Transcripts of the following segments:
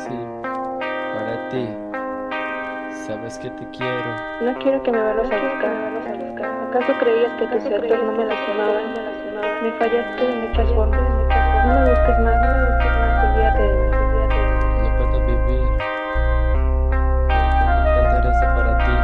Sí, para ti. Sabes que te quiero. No quiero que me vuelvas a buscar. ¿Acaso creías que tus actos no me lastimaban? Me fallaste de muchas formas. No me busques más, olvídate de mí. No puedo vivir. Quiero cantar eso para ti.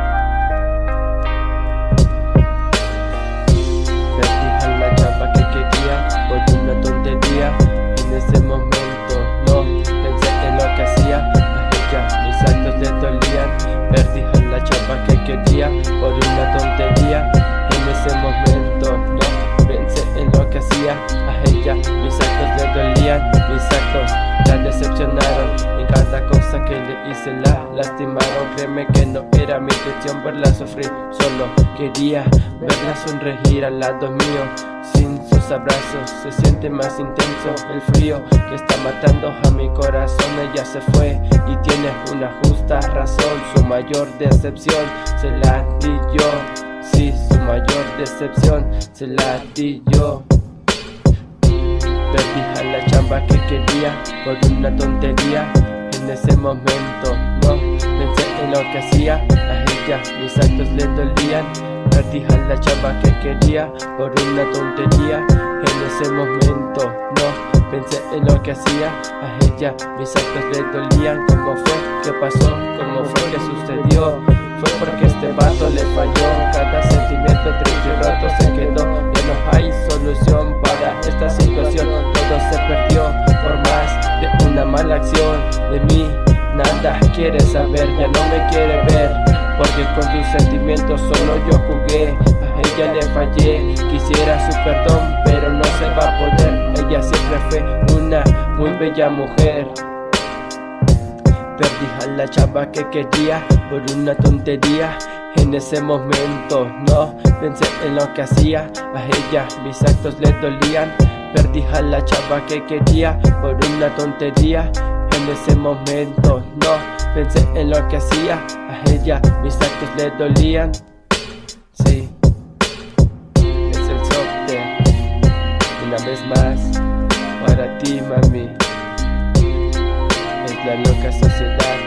Perdí a la chava que quería por una tontería. En ese momento no pensé en lo que hacía. A ella mis actos le dolían. Perdí a la chava que quería por una tontería. En ese momento no pensé en lo que hacía. A ella mis actos le dolían. Mis actos la decepcionaron. En cada cosa que le hice la lastimaron. Créeme que no era mi intención verla sufrir. Solo quería verla sonreír al lado mío. Sin sus abrazos se siente más intenso el frío que está matando a mi corazón. Ella se fue y tiene una justa razón. Su mayor decepción se la di yo. Sí, su mayor decepción se la di yo. Perdí a la chamba que quería por una tontería. En ese momento no pensé en lo que hacía. A ella mis actos le dolían. Perdí a la chava que quería por una tontería. En ese momento no pensé en lo que hacía. A ella mis actos le dolían. ¿Cómo fue? ¿Qué pasó? ¿Cómo fue que sucedió? Fue porque este vato le falló. Cada sentimiento triste y roto se quedó. Ya no hay solución para esta situación. Todo se perdió por más de una mala acción. De mí nada quiere saber, ya no me quiere ver. Porque con sus sentimientos solo yo jugué. A ella le fallé, quisiera su perdón, pero no se va a poder. Ella siempre fue una muy bella mujer. Perdí a la chava que quería por una tontería. En ese momento no pensé en lo que hacía. A ella mis actos le dolían. Perdí a la chava que quería por una tontería. En ese momento no pensé en lo que hacía. A ella mis actos le dolían. Sí, es el Softe. Una vez más para ti, mami. Es la loca sociedad.